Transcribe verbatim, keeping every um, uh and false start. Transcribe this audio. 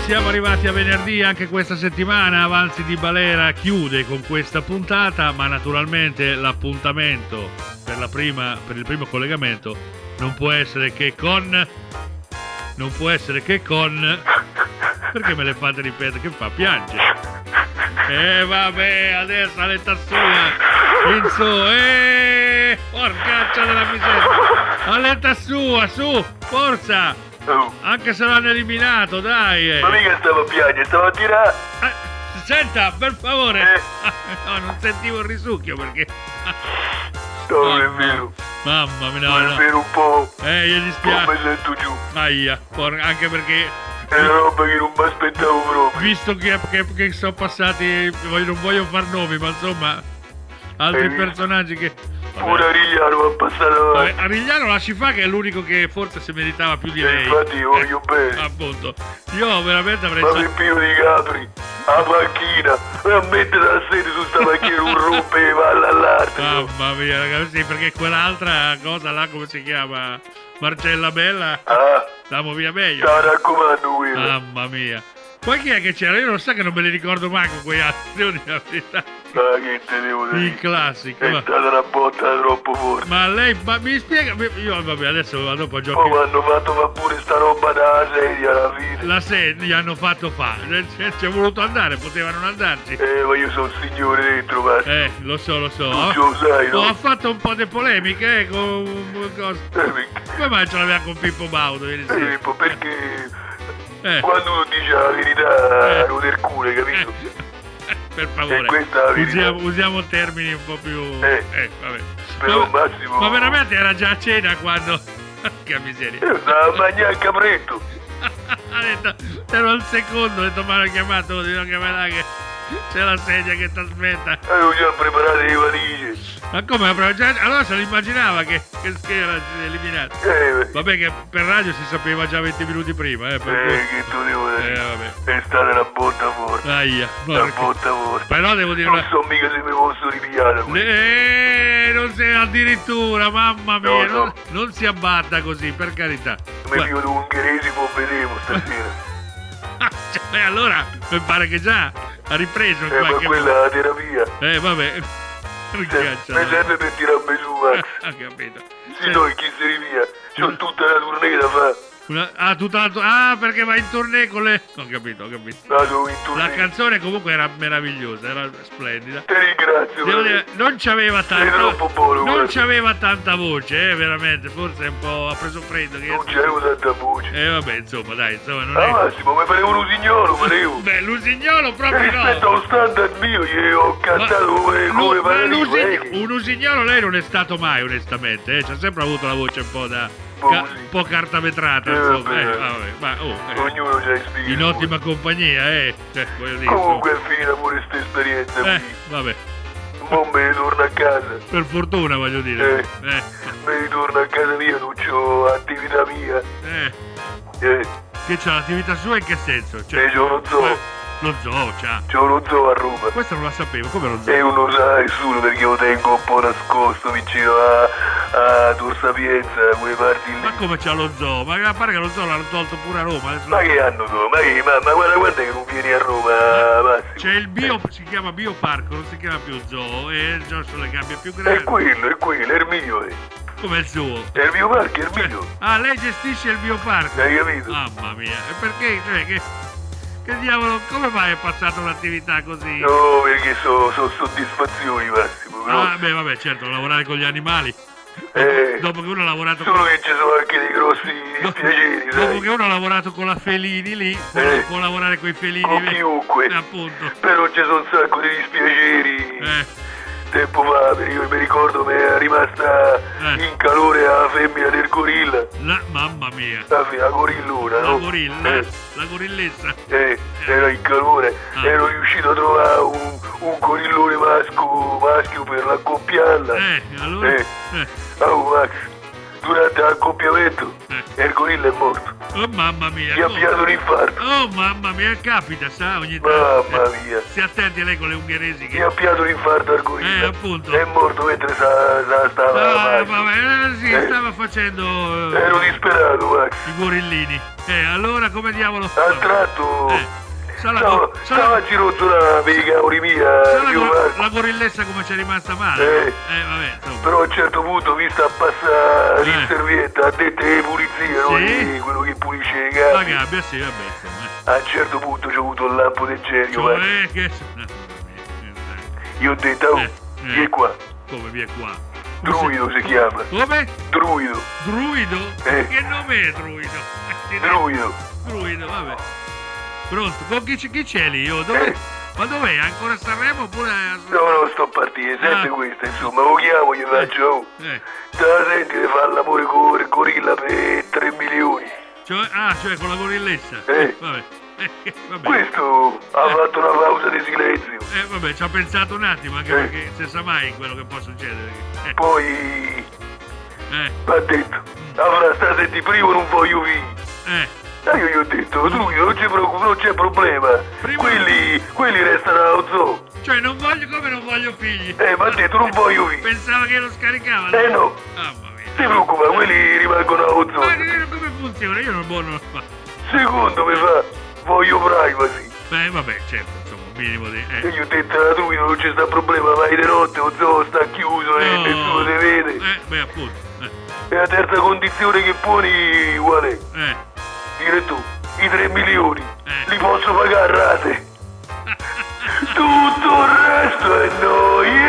siamo arrivati a venerdì anche questa settimana. Avanzi di Balera chiude con questa puntata, ma naturalmente l'appuntamento per, la prima, per il primo collegamento non può essere che con... Non può essere che con... Perché me le fate ripetere? Che fa? Piange? E eh, vabbè, adesso all'età sua, in su, eeeh, porcaccia della miseria, all'età sua, su, forza, Oh. Anche se l'hanno eliminato, dai. Eh. Ma mica stavo a piangere, stavo a tirare. Eh, senta, per favore. Eh. No, non sentivo il risucchio perché... No, non è Mamma- vero. Mamma mia, no, Non è no. vero un po'. Eh, gli Non mi dispiace. sento giù. Aia, por- anche perché... È una roba che non mi aspettavo proprio. Visto che, che, che sono passati, voglio- non voglio far nomi, ma insomma, altri Eh. personaggi che... Pure Arigliano mi ha passato Vabbè, avanti. Arigliano lasci fa, che è l'unico che forse si meritava più di Eh, lei. infatti io voglio bene. Appunto. Io veramente avrei... Ma sa- Peppino di Capri, a panchina, e a mettere la sede su sta panchina un rompe e va all'arte. Mamma mia, ragazzi, sì, perché quell'altra cosa là, come si chiama? Marcella Bella, Ah, stiamo via meglio. te la raccomando quella. Mamma mia. Poi chi è che c'era? Io non so che non me li ricordo manco quei altri, devo dire la verità. Ma che te devo Il dire? classico. È Ma, stata una botta troppo forte. ma lei, ma mi spiega? Io vabbè, adesso vado dopo a Poi giochi. mi hanno fatto fa pure sta roba dalla sedia alla fine. La sede gli hanno fatto fare, ci è voluto andare, potevano non andarci. Eh, ma io sono un signore dentro, ma Eh, lo so, lo so. tu lo sai, Oh, no? ha fatto un po' di polemiche, eh, con con cosa. Eh, perché- Come mai ce l'aveva con Pippo Baudo ieri sera? eh, perché Eh, quando uno dice la verità Eh. non è cuore, capito? per favore, E questa è la verità. usiamo, usiamo termini un po' più... Eh. Eh, vabbè. Però Ma, Massimo... ma veramente era già a cena quando... Che miseria. Io stavo a mangiare il capretto. Ha detto, ero al secondo, ha detto, mi hanno chiamato, devo chiamare che c'è la sedia che ti aspetta. Avevo già preparato le valigie. Ma come? Ma già- Allora se lo immaginava che, che, che era eliminato. Eh, Vabbè che per radio si sapeva già venti minuti prima, eh, per eh, cui... che tu devo Eh, dire? vabbè. È stata una botta forte. Aia, Una porca. botta forte. Però devo dire Non una... so mica se mi posso ripigliare. Eh, non sei addirittura, mamma mia, No, no. Non, non si abbatta così, per carità. Come Guarda, figlio di ungheresi poi vedremo stasera. cioè, allora mi pare che già ha ripreso in Eh, ma qualche quella è la terapia. Eh, vabbè. Se- Ricaccia. Mi serve per tirarmi su, Max. Ha capito. Si no, chi si rivia. C'ho tutta la tournée da fare. Una- ah, tutta la to- ah, perché va in tournée con le... Ho capito, ho capito. Vado in La tournée. canzone comunque era meravigliosa, era splendida. Ti ringrazio. Devo Maria. dire, non c'aveva Sei troppo tanta... buono, Non guarda. c'aveva tanta voce, eh, veramente. Forse un po' ha preso freddo. Che... Non c'avevo tanta voce. Eh, vabbè, insomma, dai, insomma, non Ah, è... Massimo, mi farevo un usignolo, farevo. Beh, l'usignolo E proprio rispetto no. allo standard mio, gli ho cantato come, Lu- come ma Paradino, l'usign- eh. un usignolo lei non è stato mai, onestamente, eh. C'ha sempre avuto la voce un po' da... Po' ca- così. un po' cartavetrata, Eh, insomma. vabbè. Eh, vabbè, ma oh, eh. Ognuno c'ha i spighi. In ottima compagnia, eh. Cioè, voglio dire. Comunque è finita pure questa esperienza insomma. Eh, qui. vabbè. Mo me ne torno a casa. Per fortuna, voglio dire. Eh. Me ne torno a casa mia, non c'ho attività mia. Eh. Eh, Che c'ha l'attività sua in che senso? Cioè, eh, c'ho lo zoo. eh, lo zoo, c'ha. C'ho lo zoo a Roma. Questo non la sapevo, come lo zoo? E uno sa nessuno perché lo tengo un po' nascosto vicino a, a Tor Sapienza, quelle parti lì. Ma come c'ha lo zoo? Ma a parte che lo zoo l'hanno tolto pure a Roma. Adesso... Ma che hanno tu? Ma che? Ma, ma guarda, guarda che non vieni a Roma, Massimo. C'è il bio, si chiama bioparco, non si chiama più zoo, e già sono le gabbie più È grandi. quello, è quello, è il mio, eh. Come il suo. È il mio parco, è il Cioè, mio. ah, lei gestisce il bioparco? Hai capito? Mamma mia, e perché? Cioè, che, che diavolo, come mai è passata un'attività così? No, perché sono so soddisfazioni, Massimo. Però, Ah, beh, vabbè, certo, lavorare con gli animali. eh, Dopo che uno ha lavorato solo con... che ci sono anche dei grossi dispiaceri, Dopo sai? che uno ha lavorato con la felini lì, può, Eh. può lavorare con i felini Con lì. chiunque. Appunto. Però ci sono un sacco di dispiaceri. Eh, Tempo fa, perché io mi ricordo mi è rimasta Eh. in calore la femmina del gorilla. la, mamma mia. La, fe- la gorillona, La no? gorilla, Eh, la gorillessa. eh, era in calore. Ah. Ero riuscito a trovare un, un gorillone maschio, maschio per l'accoppiarla. Eh, allora? Eh. Eh, Oh Max, durante l'accoppiamento Eh. il gorilla è morto. Oh mamma mia. Mi ha piato un infarto. Oh mamma mia, capita, sa, ogni tanto. Mamma mia. Stia attenti lei con le ungheresi che... Mi ha piato un infarto al gorilla. Eh, appunto. È morto mentre sta, sta, stava... Ah, vabbè, eh, sì, Eh. stava facendo... eh, Ero disperato, Max. i gorillini. Eh, allora come diavolo... Al tratto... Eh. Sa la, Stava, go- sa stava la, a girozzolare per i cavoli mia, sa la, io, go- Marco. la gorillessa come c'è rimasta male? Eh. Eh, vabbè, insomma. Però a un certo punto, vista passare Eh. il servietta, ha detto che pulizia, no? Sì. Eh, quello che pulisce le La gabbie. gabbia, sì, vabbè, insomma. A un certo punto c'ho avuto il lampo del genio, Marco. Cioè, che... Io ho detto, oh, Eh, eh. vieni qua. Come via qua? Druido si chiama. Come? Druido. Druido? Eh. Che nome è Druido? Druido. Druido, vabbè. Pronto? Con chi, c- chi c'è lì? Oh, dove... Eh. Ma dov'è? Ancora a Sanremo oppure... a- No, no, sto partendo, senti Ah. questa, insomma, lo chiamo, gli faccio, oh. Eh. Te la senti di fare l'amore con il gorilla per tre milioni? Cioè, ah, cioè con la gorillessa? Eh. Vabbè. Eh, vabbè. Questo ha Eh. fatto una pausa di silenzio. Eh, vabbè, ci ha pensato un attimo, anche Eh. perché se sa mai quello che può succedere. Eh. Poi Eh. mi ha detto, avrà sta senti prima non voglio figli. Eh. E io gli ho detto, Druido, non c'è, preoccup- non c'è problema. Prima- Quelli, quelli restano allo zoo. Cioè, non voglio come non voglio figli. Eh, mi ha detto, non voglio figli. Pensava che lo scaricava. Eh no, Mamma mia. ti preoccupa, quelli rimangono allo zoo. Ma che- come funziona? Io non buono non lo faccio. Secondo mi fa, voglio privacy. Beh, vabbè, certo, insomma, un minimo di... E Eh. gli ho detto, a Druido non c'è sta problema, vai di notte, lo zoo sta chiuso e No. nessuno ti vede. Eh, beh, appunto. Eh. E la terza condizione che poni qual è? Eh. Dire tu, i tre milioni Eh. li posso pagare a rate. Tutto il resto è noia.